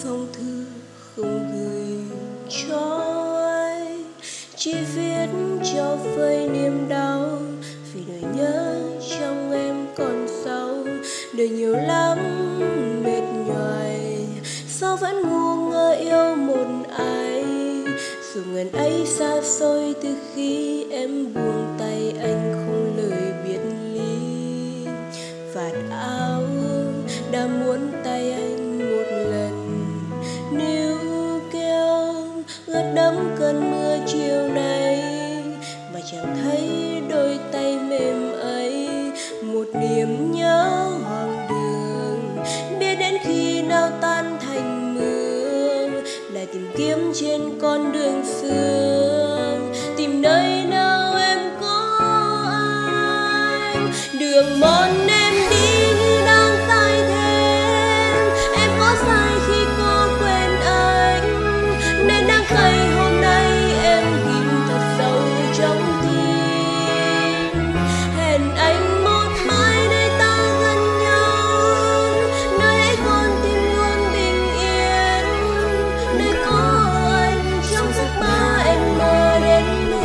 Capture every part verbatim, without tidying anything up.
phong thư không gửi cho anh, chỉ viết cho vơi niềm đau vì nỗi nhớ trong em còn sâu. Đời nhiều lắm mệt nhoài, sao vẫn ngu ngơ yêu một ai, dù ngần ấy xa xôi từ khi em buông tay anh không lời biệt ly. Vạt áo đã muốn tay anh một lần, níu kéo ướt đẫm cơn mưa chiều nay, mà chẳng thấy đôi tay mềm ấy. Một niềm nhớ hoang đường, biết đến khi nào tan thành mưa, lại tìm kiếm trên con đường xưa, tìm nơi nào em có anh. Đường mòn em đi như đang sai thêm, em có sai khi có quên anh, nên đang cay hôm nay em ghim thật sâu trong tim. Hẹn anh một mai nơi ta gần nhau, nơi ấy con tim luôn bình yên, nơi có anh trong giấc mơ em mơ đến đêm.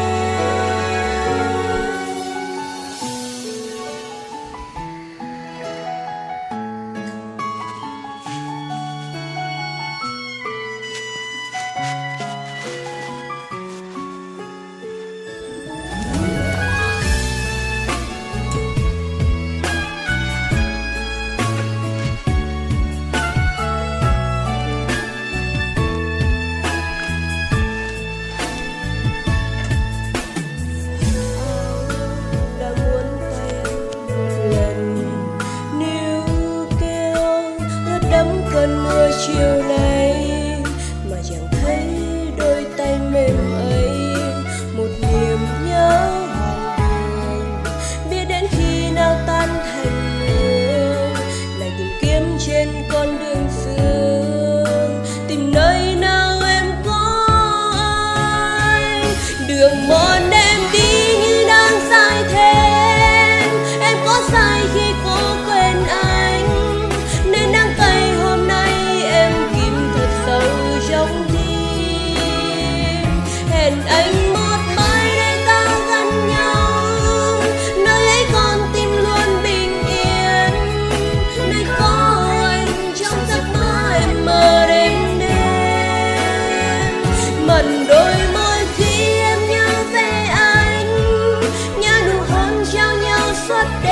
Đã muốn tay anh một lần, níu kéo ướt đẫm cơn mưa chiều nay, mà chẳng thấy đôi tay mềm ấy. Một niềm nhớ hoang đường, biết đến khi nào tan thành mưa, lại tìm kiếm trên con đường xưa, tìm nơi nào em có anh. Đường mòn em đi như đang sai thêm, em có sai khi có quên anh, nên đang cay hôm nay em ghim thật sâu trong tim. Hẹn anh một mai nơi ta gần nhau, nơi ấy con tim luôn bình yên, nơi có anh trong giấc mơ em mơ đến đêm. Mẩn đôi môi khi em nhớ về anh, nhớ nụ hôn trao nhau suốt đêm.